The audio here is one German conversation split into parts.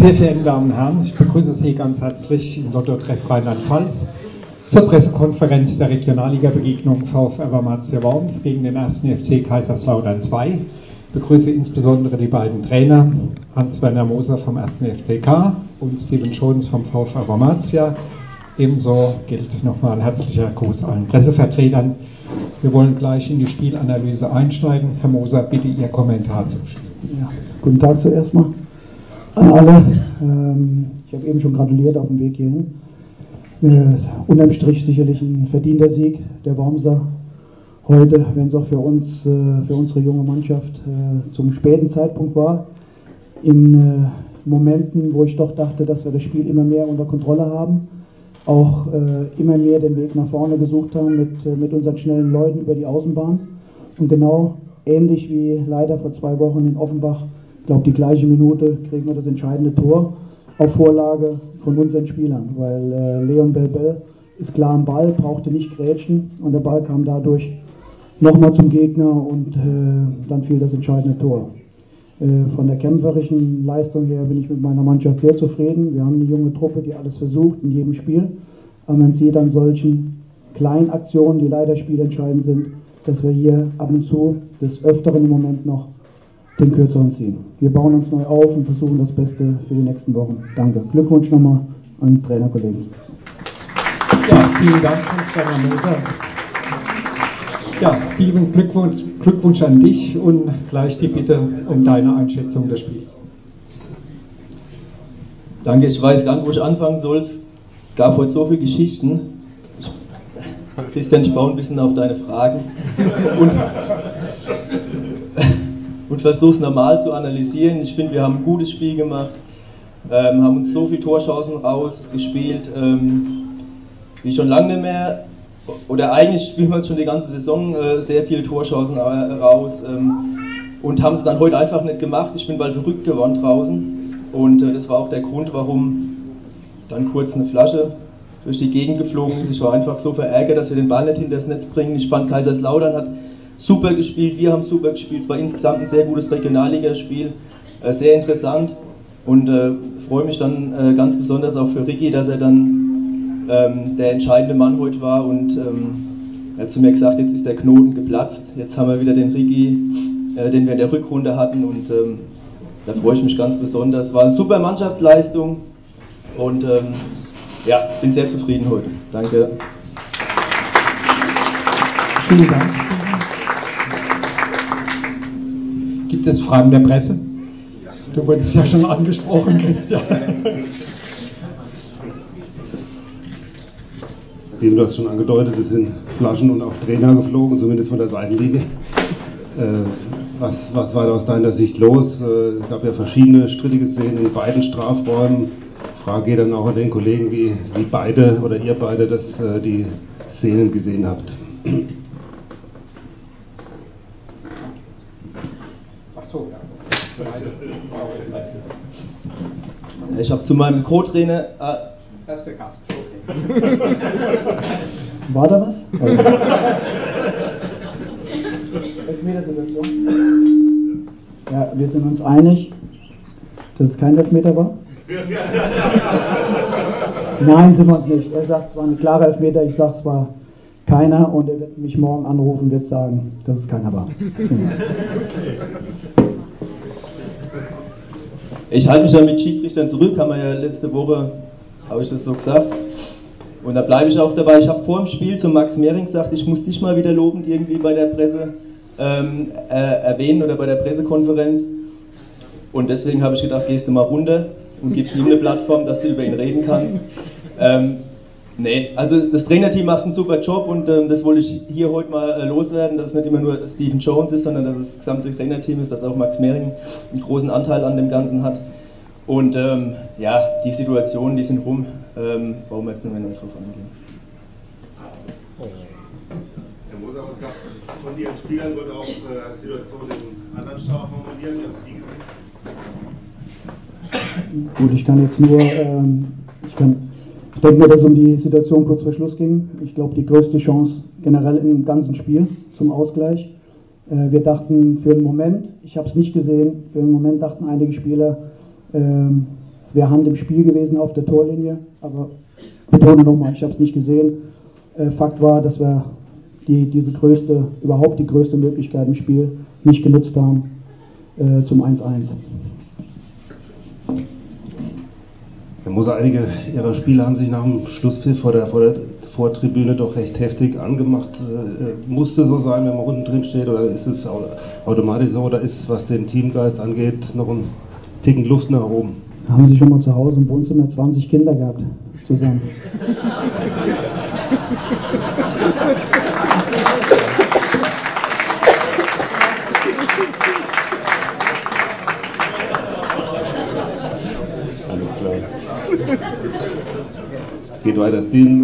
Sehr verehrte Damen und Herren, ich begrüße Sie ganz herzlich im Lotto-Treff Rheinland-Pfalz zur Pressekonferenz der Regionalliga-Begegnung VfR Wormatia Worms gegen den 1. FC Kaiserslautern II. Ich begrüße insbesondere die beiden Trainer, Hans-Werner Moser vom 1. FCK und Steven Jones vom VfR Wormatia. Ebenso gilt nochmal ein herzlicher Gruß allen Pressevertretern. Wir wollen gleich in die Spielanalyse einsteigen. Herr Moser, bitte Ihr Kommentar zum Spiel. Ja, guten Tag zuerst mal an alle. Ich habe eben schon gratuliert auf dem Weg hierhin. Unterm Strich sicherlich ein verdienter Sieg der Wormser heute, wenn es auch für uns, für unsere junge Mannschaft zum späten Zeitpunkt war. In Momenten, wo ich doch dachte, dass wir das Spiel immer mehr unter Kontrolle haben, auch immer mehr den Weg nach vorne gesucht haben mit unseren schnellen Leuten über die Außenbahn. Und genau ähnlich wie leider vor 2 Wochen in Offenbach, ich glaube die gleiche Minute, kriegen wir das entscheidende Tor auf Vorlage von unseren Spielern, weil Leon Belbel ist klar am Ball, brauchte nicht grätschen und der Ball kam dadurch nochmal zum Gegner und dann fiel das entscheidende Tor. Von der kämpferischen Leistung her bin ich mit meiner Mannschaft sehr zufrieden. Wir haben eine junge Truppe, die alles versucht in jedem Spiel, aber man sieht an solchen kleinen Aktionen, die leider spielentscheidend sind, dass wir hier ab und zu des Öfteren im Moment noch den Kürzeren ziehen. Wir bauen uns neu auf und versuchen das Beste für die nächsten Wochen. Danke. Glückwunsch nochmal an die Trainerkollegen. Ja, vielen Dank, Hans-Werner Moser. Ja, Steven, Glückwunsch an dich und gleich die Bitte um deine Einschätzung des Spiels. Danke, ich weiß gar nicht, wo ich anfangen soll. Es gab heute so viele Geschichten. Christian, ich baue ein bisschen auf deine Fragen und versuche es normal zu analysieren. Ich finde, wir haben ein gutes Spiel gemacht, haben uns so viele Torchancen rausgespielt, wie schon lange nicht mehr. Oder eigentlich spielen wir uns schon die ganze Saison sehr viele Torchancen raus und haben es dann heute einfach nicht gemacht. Ich bin bald verrückt geworden draußen und das war auch der Grund, warum dann kurz eine Flasche durch die Gegend geflogen ist. Ich war einfach so verärgert, dass wir den Ball nicht hinter das Netz bringen. Ich fand, Kaiserslautern hat super gespielt, wir haben super gespielt. Es war insgesamt ein sehr gutes Regionalligaspiel, sehr interessant und freue mich dann ganz besonders auch für Ricky, dass er dann der entscheidende Mann heute war und er hat zu mir gesagt, jetzt ist der Knoten geplatzt, jetzt haben wir wieder den Ricky, den wir in der Rückrunde hatten und da freue ich mich ganz besonders. War eine super Mannschaftsleistung und ja, bin sehr zufrieden heute. Danke. Vielen Dank. Gibt es Fragen der Presse? Du wurdest ja schon angesprochen, Christian. Du hast schon angedeutet, es sind Flaschen und auch Trainer geflogen, zumindest von der Seitenlinie. Was war da aus deiner Sicht los? Es gab ja verschiedene strittige Szenen in beiden Strafräumen. Frage geht dann auch an den Kollegen, wie Sie beide oder ihr beide die Szenen gesehen habt. Ach so, ja. Ich habe zu meinem Co-Trainer... Erster Gast. War da was? Elfmetersituation? Ja, wir sind uns einig, dass es kein Elfmeter war. Nein, sind wir uns nicht. Er sagt, es war ein klarer Elfmeter, ich sage, es war keiner und er wird mich morgen anrufen und wird sagen, dass es keiner war. Ich halte mich ja mit Schiedsrichtern zurück, haben wir ja letzte Woche, habe ich das so gesagt. Und da bleibe ich auch dabei. Ich habe vor dem Spiel zu Max Mehring gesagt, ich muss dich mal wieder lobend irgendwie bei der Presse erwähnen oder bei der Pressekonferenz. Und deswegen habe ich gedacht, gehst du mal runter und gibst ihm eine Plattform, dass du über ihn reden kannst. Nee, also das Trainerteam macht einen super Job und das wollte ich hier heute mal loswerden, dass es nicht immer nur Steven Jones ist, sondern dass es das gesamte Trainerteam ist, dass auch Max Mehring einen großen Anteil an dem Ganzen hat. Und ja, die Situationen, die sind rum, brauchen wir jetzt nicht mehr drauf eingehen. Herr Moser, was gab von Ihren Spielern wurde auch Situationen in anderen Strafraum formulieren, wie haben Sie die gesehen? Gut, ich kann jetzt nur, ich denke mir, dass es um die Situation kurz vor Schluss ging. Ich glaube, die größte Chance generell im ganzen Spiel zum Ausgleich. Wir dachten für einen Moment, ich habe es nicht gesehen, für einen Moment dachten einige Spieler, Es wäre Hand im Spiel gewesen auf der Torlinie, aber ich betone nochmal, ich habe es nicht gesehen. Fakt war, dass wir die größte Möglichkeit im Spiel nicht genutzt haben zum 1-1. Herr Moser, einige Ihrer Spieler haben sich nach dem Schlusspfiff vor der Vortribüne doch recht heftig angemacht. Musste so sein, wenn man unten drin steht, oder ist es automatisch so, oder ist, was den Teamgeist angeht, noch ein Ticken Luft nach oben? Haben Sie schon mal zu Hause im Wohnzimmer 20 Kinder gehabt zusammen? Alles klar. Es geht weiter, Steven.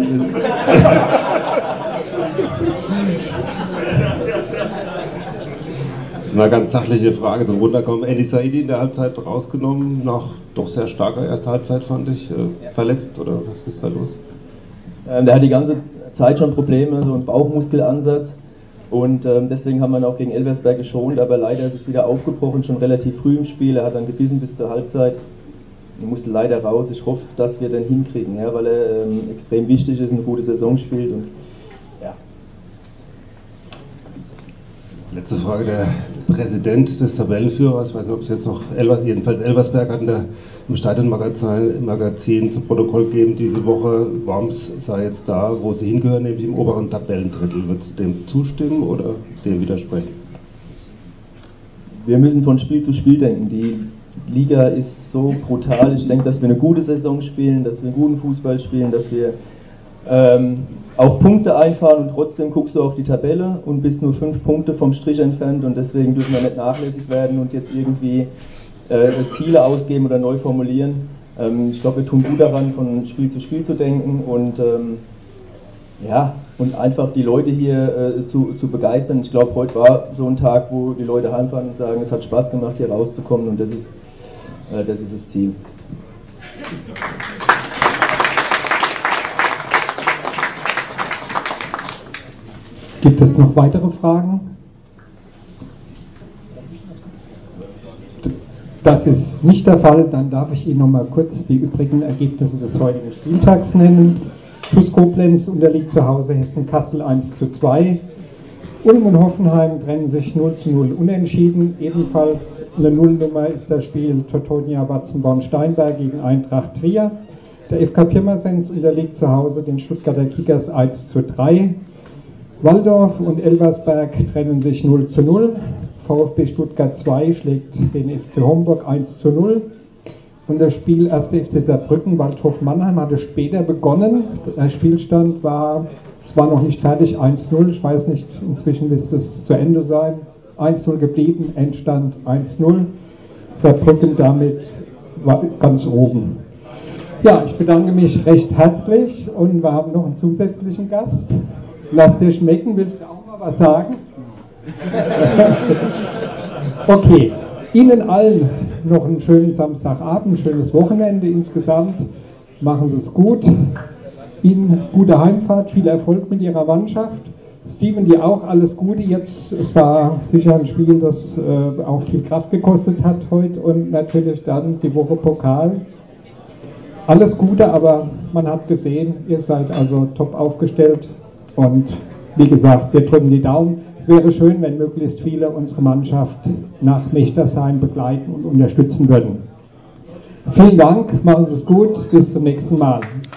Das ist eine ganz sachliche Frage zum Runterkommen. Eddie Saidi in der Halbzeit rausgenommen, nach doch sehr starker erster Halbzeit, fand ich. Verletzt oder was ist da los? Der hat die ganze Zeit schon Probleme, so einen Bauchmuskelansatz. Und deswegen haben wir ihn auch gegen Elversberg geschont, aber leider ist es wieder aufgebrochen, schon relativ früh im Spiel. Er hat dann gebissen bis zur Halbzeit. Er musste leider raus. Ich hoffe, dass wir den hinkriegen, ja, weil er extrem wichtig ist, eine gute Saison spielt. Und, ja. Letzte Frage, der Präsident des Tabellenführers, ich weiß nicht, ob es jetzt noch, jedenfalls Elversberg hat im Stadionmagazin zum Protokoll gegeben, diese Woche, Worms sei jetzt da, wo sie hingehören, nämlich im oberen Tabellendrittel. Wird Sie dem zustimmen oder dem widersprechen? Wir müssen von Spiel zu Spiel denken. Die Liga ist so brutal. Ich denke, dass wir eine gute Saison spielen, dass wir einen guten Fußball spielen, dass wir auch Punkte einfahren, und trotzdem guckst du auf die Tabelle und bist nur 5 Punkte vom Strich entfernt, und deswegen dürfen wir nicht nachlässig werden und jetzt irgendwie Ziele ausgeben oder neu formulieren. Ich glaube, wir tun gut daran, von Spiel zu Spiel zu denken und einfach die Leute hier zu begeistern. Ich glaube, heute war so ein Tag, wo die Leute heimfahren und sagen, es hat Spaß gemacht, hier rauszukommen, und das ist das Ziel. Gibt es noch weitere Fragen? Das ist nicht der Fall. Dann darf ich Ihnen noch mal kurz die übrigen Ergebnisse des heutigen Spieltags nennen. TuS Koblenz unterliegt zu Hause Hessen-Kassel 1:2. Ulm und Hoffenheim trennen sich 0:0 unentschieden. Ebenfalls eine Nullnummer ist das Spiel Teutonia Watzenborn-Steinberg gegen Eintracht Trier. Der FK Pirmasens unterliegt zu Hause den Stuttgarter Kickers 1:3. Walldorf und Elversberg trennen sich 0:0. VfB Stuttgart 2 schlägt den FC Homburg 1:0. Und das Spiel 1. FC Saarbrücken, Waldhof Mannheim hatte später begonnen. Der Spielstand war noch nicht fertig, 1:0. Ich weiß nicht, inzwischen müsste es zu Ende sein. 1:0 geblieben, Endstand 1:0. Saarbrücken damit war ganz oben. Ja, ich bedanke mich recht herzlich, und wir haben noch einen zusätzlichen Gast. Lass dir schmecken, willst du auch mal was sagen? Okay, Ihnen allen noch einen schönen Samstagabend, schönes Wochenende insgesamt. Machen Sie es gut. Ihnen gute Heimfahrt, viel Erfolg mit Ihrer Mannschaft. Steven, dir auch alles Gute. Jetzt, es war sicher ein Spiel, das auch viel Kraft gekostet hat heute, und natürlich dann die Woche Pokal. Alles Gute, aber man hat gesehen, ihr seid also top aufgestellt, und wie gesagt, wir drücken die Daumen. Es wäre schön, wenn möglichst viele unsere Mannschaft nach Mechtersheim begleiten und unterstützen würden. Vielen Dank, machen Sie es gut, bis zum nächsten Mal.